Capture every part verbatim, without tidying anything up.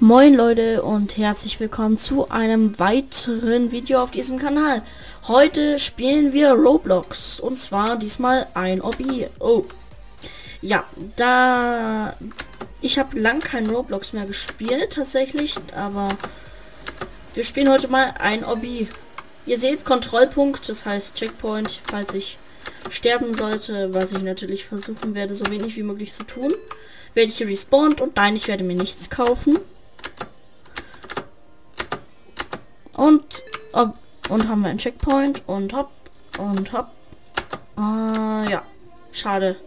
Moin Leute und herzlich willkommen zu einem weiteren Video auf diesem Kanal. Heute spielen wir Roblox und zwar diesmal ein Obby. Oh, ja, da ich habe lang kein Roblox mehr gespielt tatsächlich, aber wir spielen heute mal ein Obby. Ihr seht Kontrollpunkt, das heißt Checkpoint, falls ich sterben sollte, was ich natürlich versuchen werde, so wenig wie möglich zu tun. Werde ich hier respawned und nein, ich werde mir nichts kaufen. Und ob, und haben wir einen Checkpoint und hopp und hopp. Äh, ja, schade.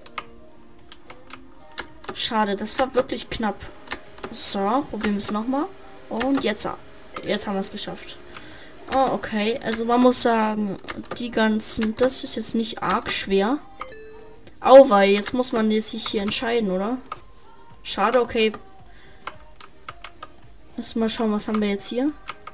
Schade, das war wirklich knapp. So, probieren wir es nochmal. Und jetzt, jetzt haben wir es geschafft. Oh, okay. Also man muss sagen, die ganzen, das ist jetzt nicht arg schwer. Auweih, jetzt muss man sich hier entscheiden, oder? Schade, okay. Lass mal schauen, was haben wir jetzt hier?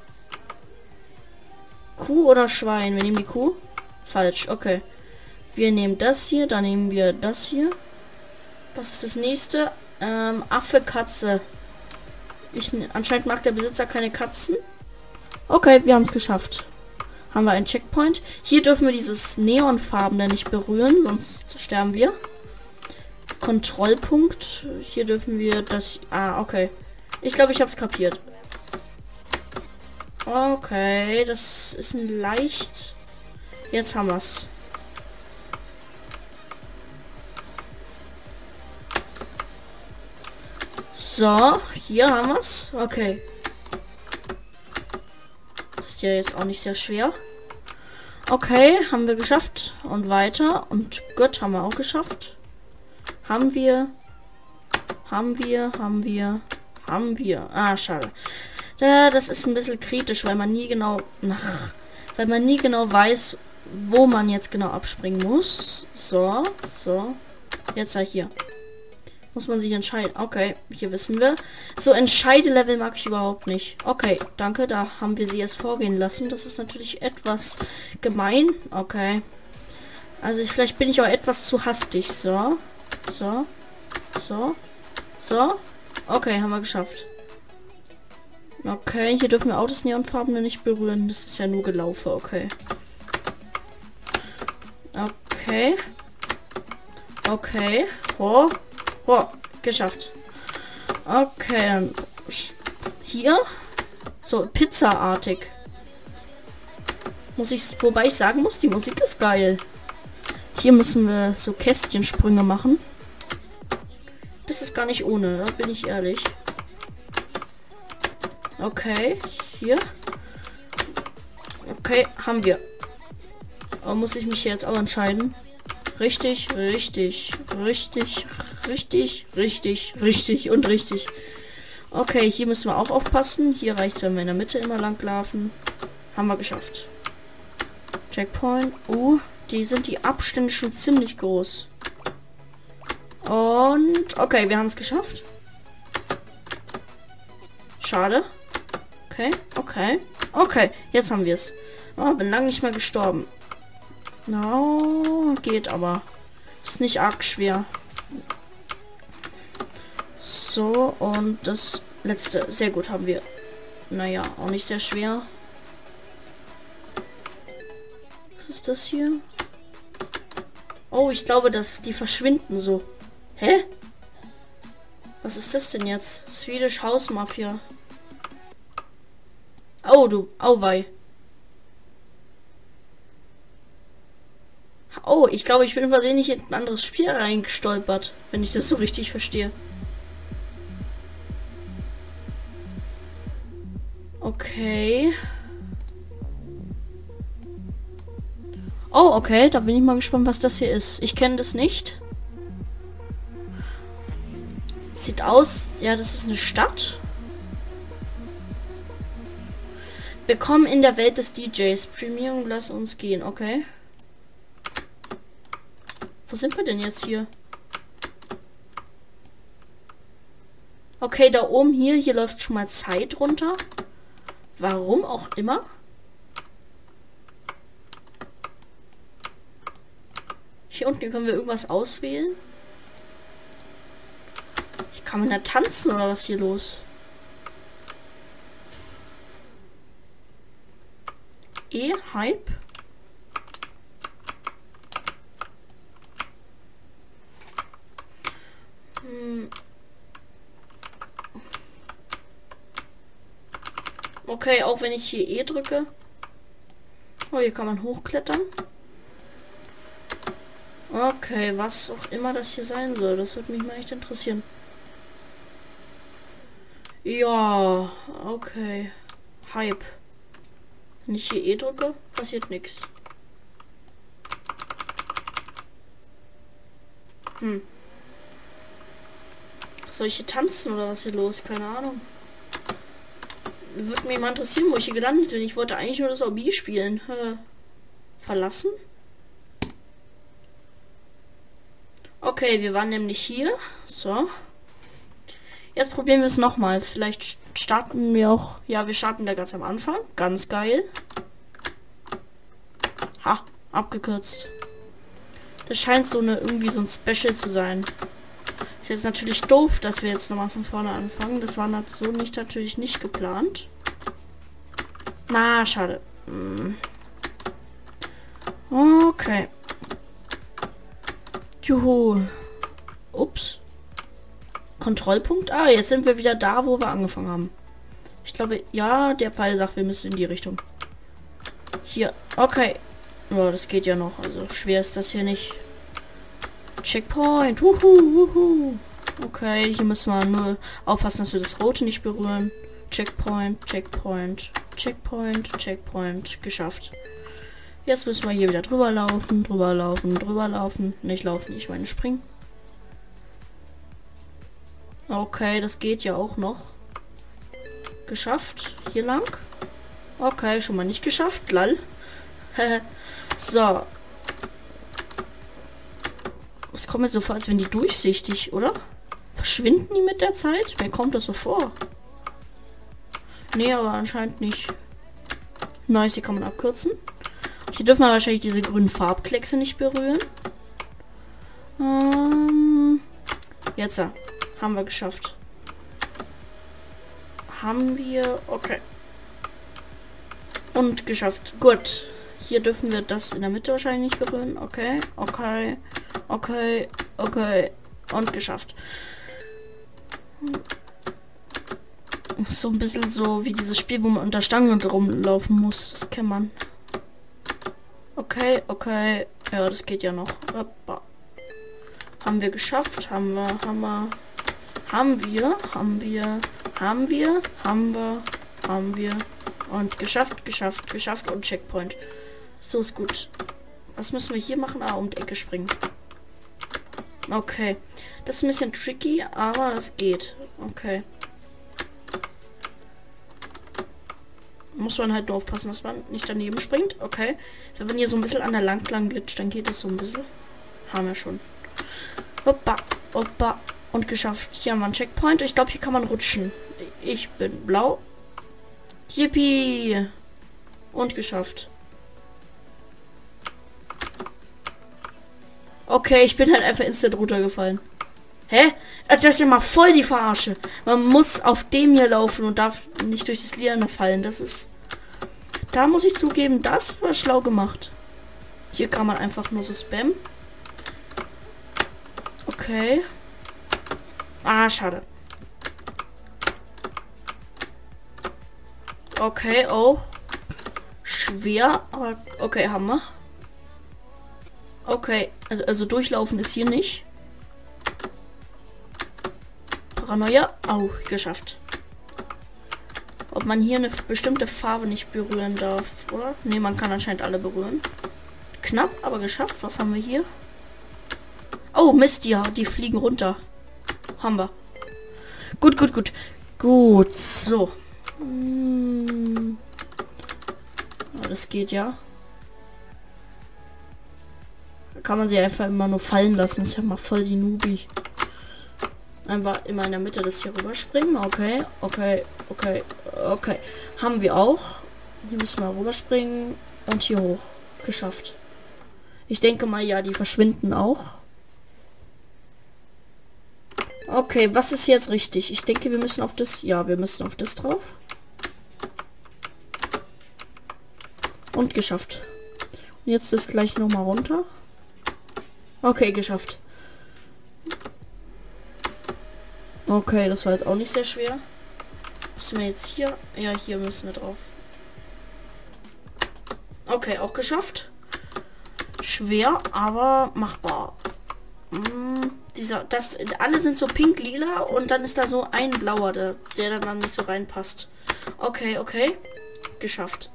Kuh oder Schwein? Wir nehmen die Kuh. Falsch, okay. Wir nehmen das hier, dann nehmen wir das hier. Was ist das nächste? Ähm, Affe, Katze. Ich, anscheinend mag der Besitzer keine Katzen. Okay, wir haben es geschafft. Haben wir einen Checkpoint. Hier dürfen wir dieses Neonfarbene nicht berühren, sonst sterben wir. Kontrollpunkt. Hier dürfen wir das... Ah, okay. Ich glaube, ich habe es kapiert. Okay, das ist ein leicht... Jetzt haben wir es. So, hier haben wir es. Okay. Das ist ja jetzt auch nicht sehr schwer. Okay, haben wir geschafft. Und weiter. Und gut, haben wir auch geschafft. Haben wir... Haben wir, haben wir, haben wir. Ah, schade. Ja, das ist ein bisschen kritisch, weil man nie genau... Ach, weil man nie genau weiß, wo man jetzt genau abspringen muss. So, so. Jetzt hier. Muss man sich entscheiden. Okay, hier wissen wir. So, Entscheidelevel mag ich überhaupt nicht. Okay, danke. Da haben wir sie jetzt vorgehen lassen. Das ist natürlich etwas gemein. Okay. Also ich, vielleicht bin ich auch etwas zu hastig. So. So. So. So. Okay, haben wir geschafft. Okay, hier dürfen wir auch das Neonfarbene nicht berühren. Das ist ja nur gelaufen. Okay. Okay. Okay. Oh. Oh. Geschafft. Okay, dann hier. So, pizzaartig. Muss ich, wobei ich sagen muss, die Musik ist geil. Hier müssen wir so Kästchensprünge machen. Das ist gar nicht ohne, da bin ich ehrlich. Okay, hier. Okay, haben wir. Aber muss ich mich jetzt auch entscheiden? Richtig, richtig, richtig, richtig, richtig, richtig und richtig. Okay, hier müssen wir auch aufpassen. Hier reicht es, wenn wir in der Mitte immer lang laufen. Haben wir geschafft. Checkpoint. Uh, die sind die Abstände schon ziemlich groß. Und okay, wir haben es geschafft. Schade. Okay, okay, okay. Jetzt haben wir es. Oh, bin lange nicht mehr gestorben. No, geht aber. Ist nicht arg schwer. So, und das letzte. Sehr gut haben wir. Naja, auch nicht sehr schwer. Was ist das hier? Oh, ich glaube, dass die verschwinden so. Hä? Was ist das denn jetzt? Swedish House Mafia. Oh, du. Auweih. Oh, ich glaube, ich bin versehentlich in ein anderes Spiel reingestolpert, wenn ich das so richtig verstehe. Okay. Oh, okay, da bin ich mal gespannt, was das hier ist. Ich kenne das nicht. Sieht aus, ja, das ist eine Stadt. Willkommen in der Welt des D Js. Premium, lass uns gehen, okay. Wo sind wir denn jetzt hier? Okay, da oben hier, hier läuft schon mal Zeit runter. Warum auch immer. Hier unten können wir irgendwas auswählen. Hier kann man da tanzen oder was hier los? E, Hype. Hm. Okay, auch wenn ich hier E drücke. Oh, hier kann man hochklettern. Okay, was auch immer das hier sein soll, das würde mich mal echt interessieren. Ja, okay. Hype. Wenn ich hier E drücke, passiert nichts. Hm. Soll ich hier tanzen oder was hier los? Keine Ahnung. Würde mich mal interessieren, wo ich hier gelandet bin. Ich wollte eigentlich nur das Hobby spielen. Äh, verlassen? Okay, wir waren nämlich hier. So. Jetzt probieren wir es nochmal. Vielleicht starten wir auch... Ja, wir starten da ganz am Anfang. Ganz geil. Ha, abgekürzt. Das scheint so eine irgendwie so ein Special zu sein. Ist jetzt natürlich doof, dass wir jetzt nochmal von vorne anfangen. Das war so nicht natürlich nicht geplant. Na, schade. Hm. Okay. Juhu. Ups. Kontrollpunkt. Ah, jetzt sind wir wieder da, wo wir angefangen haben. Ich glaube, ja, der Pfeil sagt, wir müssen in die Richtung. Hier. Okay. Ja, das geht ja noch. Also schwer ist das hier nicht. Checkpoint. Wuhu, wuhu. Okay, hier müssen wir nur aufpassen, dass wir das Rote nicht berühren. Checkpoint, Checkpoint, Checkpoint, Checkpoint. Geschafft. Jetzt müssen wir hier wieder drüber laufen, drüber laufen, drüber laufen. Nicht laufen, ich meine springen. Okay, das geht ja auch noch. Geschafft. Hier lang. Okay, schon mal nicht geschafft. Lall. So. Es kommt mir so vor, als wenn die durchsichtig, oder? Verschwinden die mit der Zeit? Mir kommt das so vor. Nee, aber anscheinend nicht. Nice, hier kann man abkürzen. Hier dürfen wir wahrscheinlich diese grünen Farbkleckse nicht berühren. Ähm, jetzt ja. Haben wir geschafft. Haben wir... Okay. Und geschafft. Gut. Hier dürfen wir das in der Mitte wahrscheinlich nicht berühren. Okay. Okay. Okay. Okay. Und geschafft. So ein bisschen so wie dieses Spiel, wo man unter Stangen rumlaufen muss. Das kennt man. Okay. Okay. Ja, das geht ja noch. Hoppa. Haben wir geschafft. Haben wir... Haben wir... Haben wir, haben wir, haben wir, haben wir, haben wir und geschafft, geschafft, geschafft und Checkpoint. So ist gut. Was müssen wir hier machen? Ah, um die Ecke springen. Okay. Das ist ein bisschen tricky, aber das geht. Okay. Muss man halt nur aufpassen, dass man nicht daneben springt. Okay. Wenn man hier so ein bisschen an der Lang lang glitscht, dann geht es so ein bisschen. Haben wir schon. Hoppa, hoppa. Und geschafft. Hier haben wir einen Checkpoint. Ich glaube, hier kann man rutschen. Ich bin blau. Yippie. Und geschafft. Okay, ich bin halt einfach instant runtergefallen. Hä? Das ist ja mal voll die Verarsche. Man muss auf dem hier laufen und darf nicht durch das Liane fallen. Das ist... Da muss ich zugeben, das war schlau gemacht. Hier kann man einfach nur so spammen. Okay. Ah, schade. Okay, oh. Schwer, aber okay, haben wir. Okay, also, also durchlaufen ist hier nicht. Paranoia. Au, geschafft. Ob man hier eine bestimmte Farbe nicht berühren darf, oder? Ne, man kann anscheinend alle berühren. Knapp, aber geschafft. Was haben wir hier? Oh, Mist, ja, die fliegen runter. Haben wir. Gut, gut, gut. Gut, so. Hm. Ja, das geht ja. Da kann man sie einfach immer nur fallen lassen. Das ist ja mal voll die Nubi. Einfach immer in der Mitte das hier rüberspringen. Okay, okay, okay, okay. Haben wir auch. Hier müssen wir rüberspringen. Und hier hoch. Geschafft. Ich denke mal, ja, die verschwinden auch. Okay, was ist jetzt richtig? Ich denke, wir müssen auf das... Ja, wir müssen auf das drauf. Und geschafft. Und jetzt ist gleich noch mal runter. Okay, geschafft. Okay, das war jetzt auch nicht sehr schwer. Müssen wir jetzt hier? Ja, hier müssen wir drauf. Okay, auch geschafft. Schwer, aber machbar. Hm, dieser, das, alle sind so pink-lila und dann ist da so ein blauer, der, der dann nicht so reinpasst. Okay, okay. Geschafft.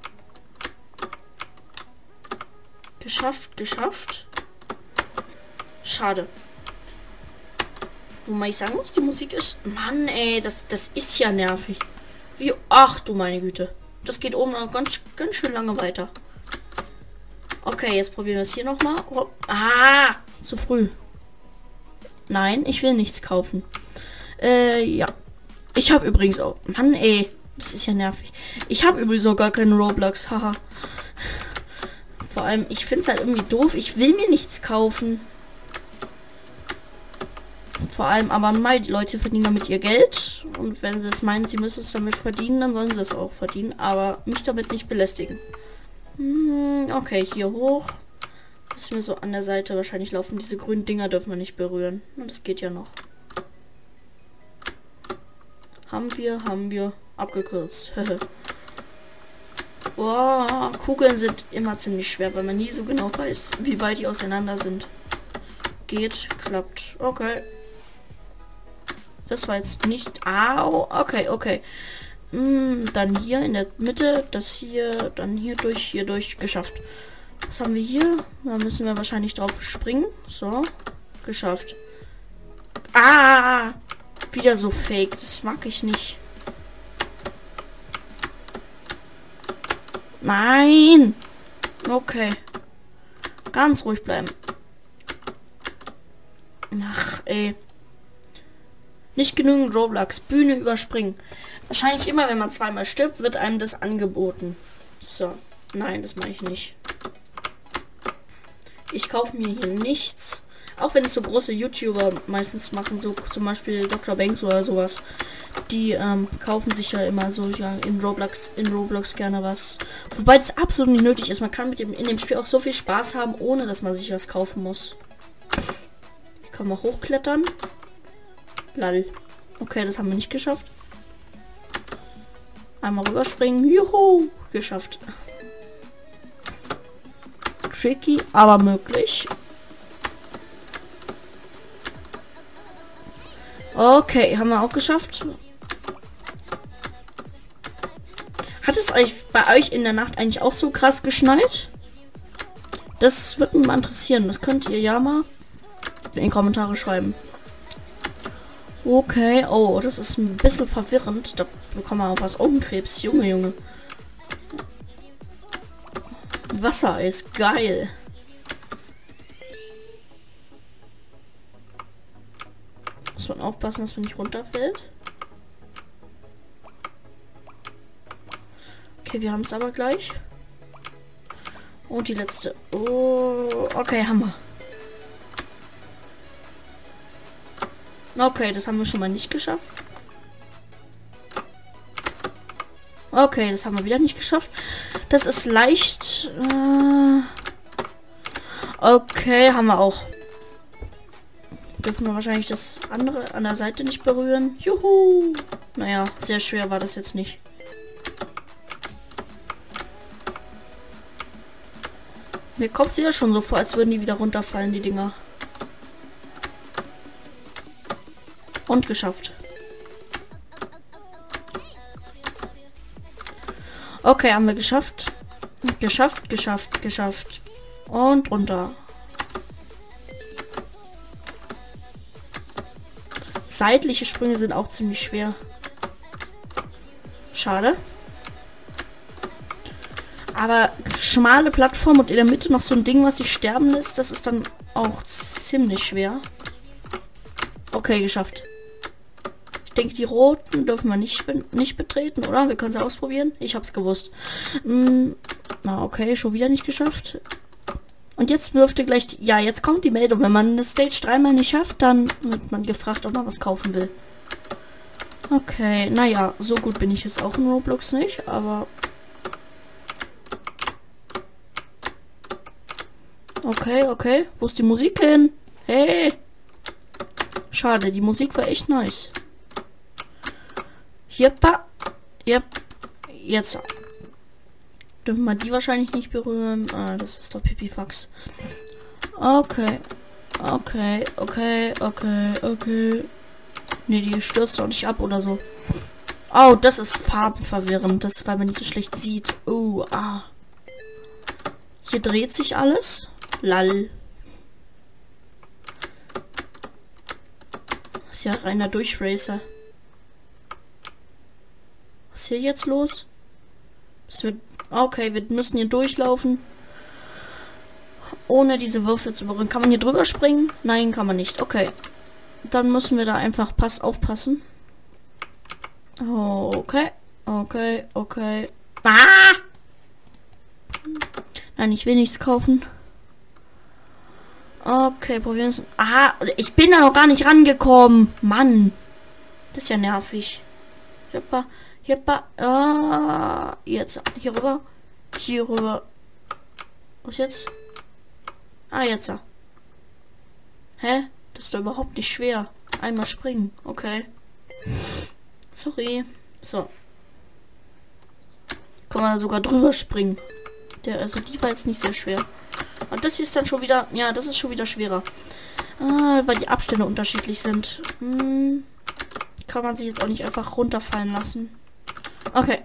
Geschafft, geschafft. Schade. Wo man ich sagen muss, die Musik ist... Mann, ey, das, das ist ja nervig. Wie... Ach, du meine Güte. Das geht oben noch ganz, ganz schön lange weiter. Okay, jetzt probieren wir es hier nochmal. Oh, ah, zu früh. Nein, ich will nichts kaufen. Äh, ja. Ich habe übrigens auch... Mann, ey. Das ist ja nervig. Ich habe übrigens auch gar keinen Roblox. Haha. Vor allem, ich finde es halt irgendwie doof. Ich will mir nichts kaufen. Vor allem, aber mal, die Leute verdienen damit ihr Geld. Und wenn sie es meinen, sie müssen es damit verdienen, dann sollen sie es auch verdienen. Aber mich damit nicht belästigen. Hm, okay, hier hoch. Müssen wir so an der Seite wahrscheinlich laufen. Diese grünen Dinger dürfen wir nicht berühren. Das geht ja noch. Haben wir, haben wir abgekürzt. Boah, Kugeln sind immer ziemlich schwer, weil man nie so genau weiß, wie weit die auseinander sind. Geht, klappt. Okay. Das war jetzt nicht... Au, okay, okay. Hm, dann hier in der Mitte, das hier, dann hier durch, hier durch, geschafft. Was haben wir hier? Da müssen wir wahrscheinlich drauf springen. So, geschafft. Ah! Wieder so fake, das mag ich nicht. Nein! Okay. Ganz ruhig bleiben. Ach, ey. Nicht genügend Roblox. Bühne überspringen. Wahrscheinlich immer, wenn man zweimal stirbt, wird einem das angeboten. So. Nein, das mache ich nicht. Ich kaufe mir hier nichts. Auch wenn es so große YouTuber meistens machen, so zum Beispiel Doktor Banks oder sowas. Die ähm, kaufen sich ja immer so ja, in Roblox, in Roblox gerne was. Wobei das absolut nicht nötig ist. Man kann mit dem in dem Spiel auch so viel Spaß haben, ohne dass man sich was kaufen muss. Kann man hochklettern. Lall. Okay, das haben wir nicht geschafft. Einmal rüberspringen. Juhu! Geschafft. Tricky, aber möglich. Okay, haben wir auch geschafft. Hat es euch bei euch in der Nacht eigentlich auch so krass geschneit? Das würde mich mal interessieren. Das könnt ihr ja mal in die Kommentare schreiben. Okay, oh, das ist ein bisschen verwirrend. Da bekommen wir auch was Augenkrebs. Junge, Junge. Wassereis, geil. Muss man aufpassen, dass man nicht runterfällt. Okay, wir haben es aber gleich. Und die letzte. Oh, okay, haben wir. Okay, das haben wir schon mal nicht geschafft. Okay, das haben wir wieder nicht geschafft. Das ist leicht. Äh okay, haben wir auch. Dürfen wir wahrscheinlich das andere an der Seite nicht berühren. Juhu. Naja, sehr schwer war das jetzt nicht. Mir kommt es ja schon so vor, als würden die wieder runterfallen, die Dinger. Und geschafft. Okay, haben wir geschafft. Geschafft, geschafft, geschafft. Und runter. Seitliche Sprünge sind auch ziemlich schwer. Schade. Aber schmale Plattform und in der Mitte noch so ein Ding, was sich sterben lässt, das ist dann auch ziemlich schwer. Okay, geschafft. Ich denke, die roten dürfen wir nicht, nicht betreten, oder? Wir können es ausprobieren. Ich habe es gewusst. Hm, na, okay, schon wieder nicht geschafft. Und jetzt dürfte gleich... Die, ja, jetzt kommt die Meldung. Wenn man eine Stage dreimal nicht schafft, dann wird man gefragt, ob man was kaufen will. Okay, naja, so gut bin ich jetzt auch in Roblox nicht, aber... Okay, okay. Wo ist die Musik hin? Hey! Schade, die Musik war echt nice. Jeppa. Yep. Jetzt. Dürfen wir die wahrscheinlich nicht berühren. Ah, das ist doch Pipifax. Okay. Okay, okay, okay, okay. Ne, die stürzt doch nicht ab oder so. Oh, das ist farbenverwirrend. Das, weil man nicht so schlecht sieht. Oh, ah. Hier dreht sich alles. Lall. Das ist ja reiner Durchracer. Was ist hier jetzt los? Das wird... Okay, wir müssen hier durchlaufen. Ohne diese Würfel zu berühren. Kann man hier drüber springen? Nein, kann man nicht. Okay. Dann müssen wir da einfach pass aufpassen. Okay. Okay, okay. Ah! Nein, ich will nichts kaufen. Okay, probieren wir es. Ah, ich bin da noch gar nicht rangekommen. Mann. Das ist ja nervig. Hippa, hippa. Ah, jetzt. Hier rüber. Hier rüber. Was jetzt? Ah, jetzt. Hä? Das ist doch überhaupt nicht schwer. Einmal springen. Okay. Sorry. So. Kann man sogar drüber springen. Der, also die war jetzt nicht sehr schwer. Und das hier ist dann schon wieder... Ja, das ist schon wieder schwerer. Ah, weil die Abstände unterschiedlich sind. Hm, kann man sich jetzt auch nicht einfach runterfallen lassen. Okay.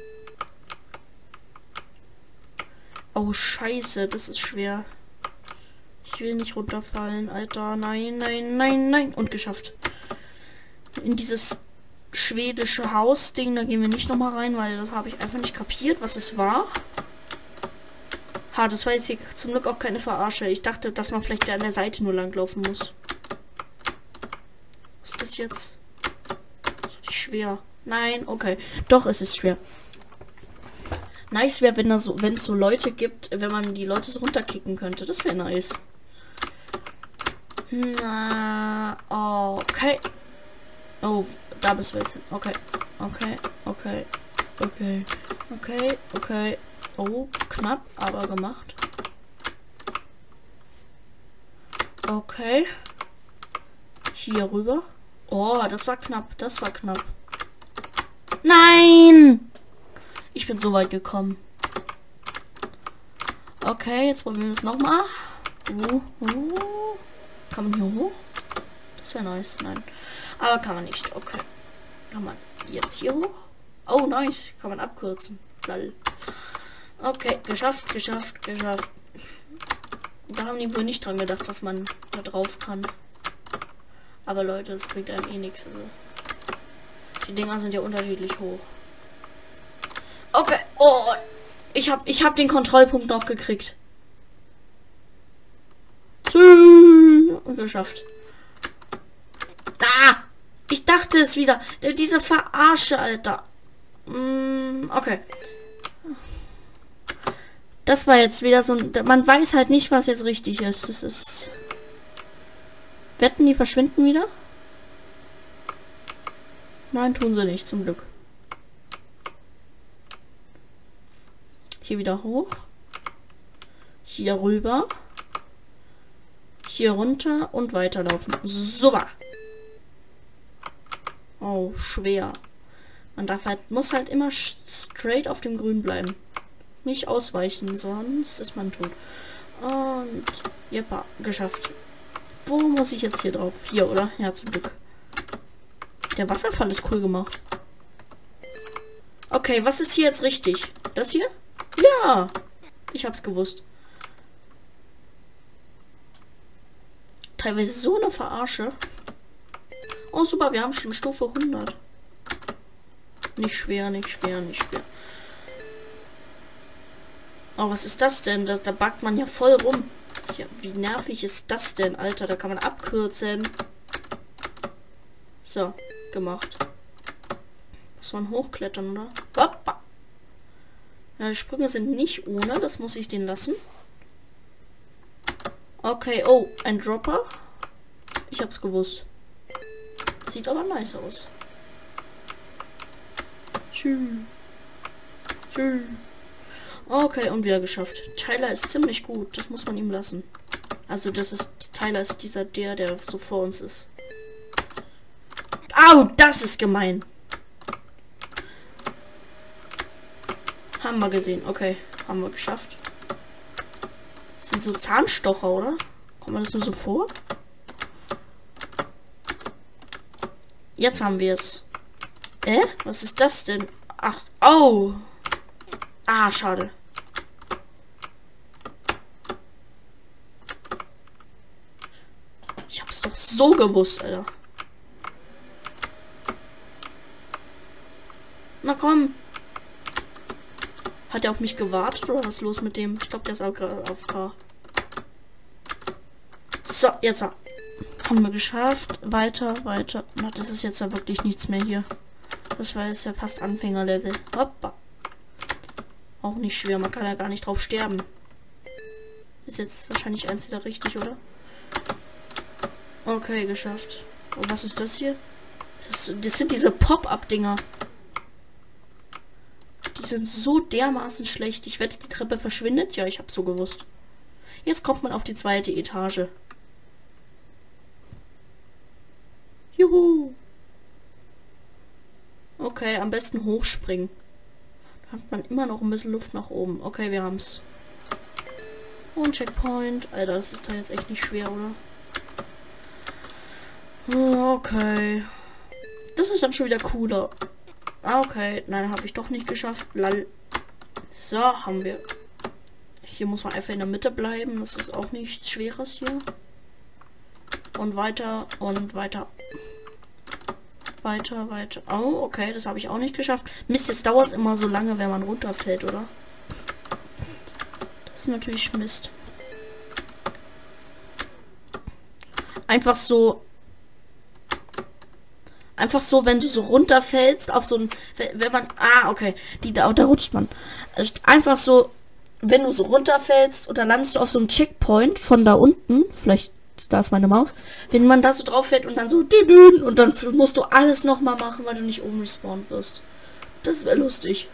Oh, scheiße. Das ist schwer. Ich will nicht runterfallen, Alter. Nein, nein, nein, nein. Und geschafft. In dieses schwedische Haus-Ding, da gehen wir nicht nochmal rein, weil das habe ich einfach nicht kapiert, was es war. Ha, das war jetzt hier zum Glück auch keine Verarsche. Ich dachte, dass man vielleicht an der Seite nur lang laufen muss. Was ist das jetzt? Ist schwer. Nein, okay. Doch, es ist schwer. Nice wäre, wenn da so, wenn es so Leute gibt, wenn man die Leute so runterkicken könnte. Das wäre nice. Na, okay. Oh, da bist du jetzt hin. Okay, okay, okay, okay, okay, okay. Oh, knapp, aber gemacht. Okay. Hier rüber. Oh, das war knapp, das war knapp. Nein! Ich bin so weit gekommen. Okay, jetzt probieren wir es nochmal. Uh, uh. Kann man hier hoch? Das wäre nice. Nein. Aber kann man nicht. Okay. Kann man jetzt hier hoch? Oh, nice. Kann man abkürzen. Lall. Okay, geschafft, geschafft, geschafft. Da haben die wohl nicht dran gedacht, dass man da drauf kann. Aber Leute, das bringt einem eh nichts. Also. Die Dinger sind ja unterschiedlich hoch. Okay. Oh, ich hab, ich hab den Kontrollpunkt noch gekriegt. Und geschafft. Ah! Ich dachte es wieder. Diese Verarsche, Alter. Mm, okay. Das war jetzt wieder so ein... Man weiß halt nicht, was jetzt richtig ist. Das ist... Wetten, die verschwinden wieder? Nein, tun sie nicht, zum Glück. Hier wieder hoch. Hier rüber. Hier runter und weiterlaufen. Super. Oh, schwer. Man darf halt, muss halt immer straight auf dem Grün bleiben. Nicht ausweichen, sonst ist man tot. Und, jeppa, geschafft. Wo muss ich jetzt hier drauf? Hier, oder? Ja, zum Glück. Der Wasserfall ist cool gemacht. Okay, was ist hier jetzt richtig? Das hier? Ja! Ich hab's gewusst. Teilweise so eine Verarsche. Oh, super, wir haben schon Stufe hundert. Nicht schwer, nicht schwer, nicht schwer. Oh, was ist das denn? Das, da backt man ja voll rum. Ja, wie nervig ist das denn, Alter? Da kann man abkürzen. So, gemacht. Das war ein Hochklettern, oder? Hoppa. Ja, die Sprünge sind nicht ohne. Das muss ich den lassen. Okay, oh, ein Dropper. Ich hab's gewusst. Sieht aber nice aus. Tschüss. Tschüss. Okay, und wieder geschafft. Tyler ist ziemlich gut. Das muss man ihm lassen. Also das ist... Tyler ist dieser der, der so vor uns ist. Au, das ist gemein. Haben wir gesehen. Okay, haben wir geschafft. Das sind so Zahnstocher, oder? Kommt man das nur so vor? Jetzt haben wir es. Äh? Was ist das denn? Ach, oh. Ah, schade. Ich hab's doch so gewusst, Alter. Na komm. Hat er auf mich gewartet oder was ist los mit dem? Ich glaube, der ist auch gerade auf K. So, jetzt haben wir geschafft. Weiter, weiter. Na, das ist jetzt ja wirklich nichts mehr hier. Das war jetzt ja fast Anfängerlevel. Hoppa. Auch nicht schwer, man kann ja gar nicht drauf sterben. Ist jetzt wahrscheinlich eins wieder richtig, oder? Okay, geschafft. Und was ist das hier? Das, ist, das sind diese Pop-Up-Dinger. Die sind so dermaßen schlecht. Ich wette, die Treppe verschwindet. Ja, ich habe so gewusst. Jetzt kommt man auf die zweite Etage. Juhu. Okay, am besten hochspringen. Da hat man immer noch ein bisschen Luft nach oben. Okay, wir haben's. Und Checkpoint. Alter, das ist da jetzt echt nicht schwer, oder? Okay. Das ist dann schon wieder cooler. Okay, nein, habe ich doch nicht geschafft. Lall. So, haben wir. Hier muss man einfach in der Mitte bleiben. Das ist auch nichts Schweres hier. Und weiter und weiter. Weiter, weiter. Oh, okay, das habe ich auch nicht geschafft. Mist, jetzt dauert es immer so lange, wenn man runterfällt, oder? Das ist natürlich Mist. Einfach so... Einfach so, wenn du so runterfällst, auf so ein... Wenn man... Ah, okay. Die, da, da rutscht man. Also einfach so, wenn du so runterfällst und dann landest du auf so einem Checkpoint von da unten. Vielleicht... Da ist meine Maus. Wenn man da so drauf fällt und dann so und dann musst du alles noch mal machen, weil du nicht oben respawned wirst. Das wäre lustig.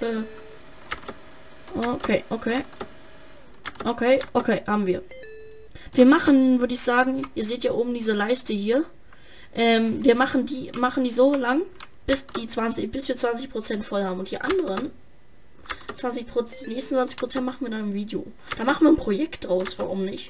Okay, okay. Okay, okay, haben wir. Wir machen, würde ich sagen, ihr seht ja oben diese Leiste hier. Ähm, wir machen die, machen die so lang, bis die zwanzig, bis wir zwanzig Prozent voll haben. Und die anderen zwanzig Prozent, die nächsten zwanzig Prozent machen wir dann im Video. Da machen wir ein Projekt draus, warum nicht?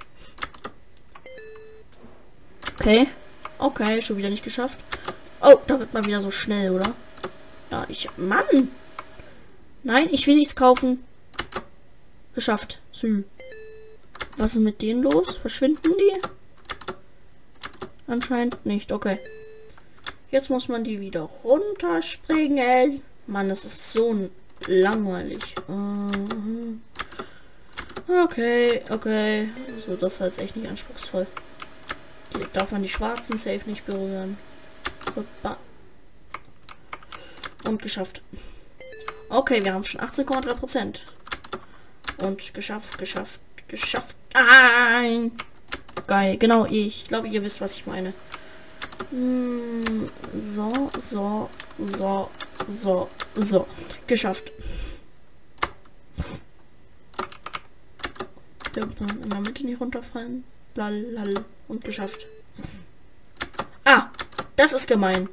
Okay. Okay, schon wieder nicht geschafft. Oh, da wird man wieder so schnell, oder? Ja, ich... Mann! Nein, ich will nichts kaufen. Geschafft. Sü. Was ist mit denen los? Verschwinden die? Anscheinend nicht. Okay. Jetzt muss man die wieder runterspringen. Mann, das ist so langweilig. Okay, okay. So, das war jetzt echt nicht anspruchsvoll. Hier darf man die schwarzen safe nicht berühren. Und geschafft. Okay, wir haben schon achtzehn Komma drei Prozent. Und geschafft, geschafft, geschafft. Nein! Geil, genau, ich glaube, ihr wisst, was ich meine. Hm, so, so, so, so, so. Geschafft. In der Mitte nicht runterfallen. Lal, und geschafft. Ah, das ist gemein.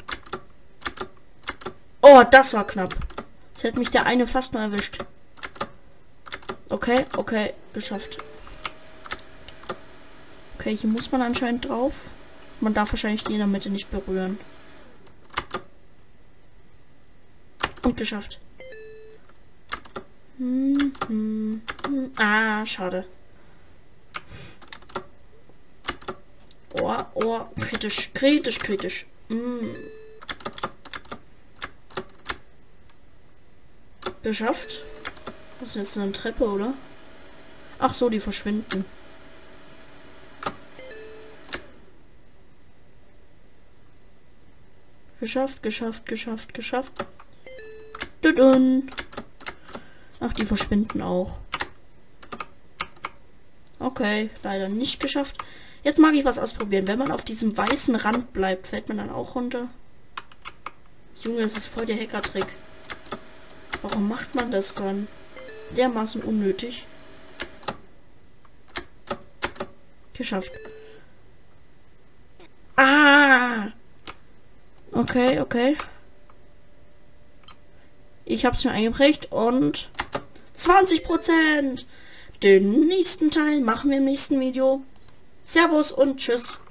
Oh, das war knapp. Das hätte mich der eine fast mal erwischt. Okay, okay, geschafft. Okay, hier muss man anscheinend drauf. Man darf wahrscheinlich die in der Mitte nicht berühren. Und geschafft. Hm, hm, hm. Ah, schade. Oh, oh, kritisch, kritisch, kritisch. Mm. Geschafft. Das ist jetzt eine Treppe, oder? Ach so, die verschwinden. Geschafft, geschafft, geschafft, geschafft. Dudun. Ach, die verschwinden auch. Okay, leider nicht geschafft. Jetzt mag ich was ausprobieren. Wenn man auf diesem weißen Rand bleibt, fällt man dann auch runter. Junge, das ist voll der Hacker-Trick. Warum macht man das dann? dermaßen unnötig. Geschafft. Ah! Okay, okay. Ich habe es mir eingeprägt und zwanzig Prozent. Den nächsten Teil machen wir im nächsten Video. Servus und tschüss.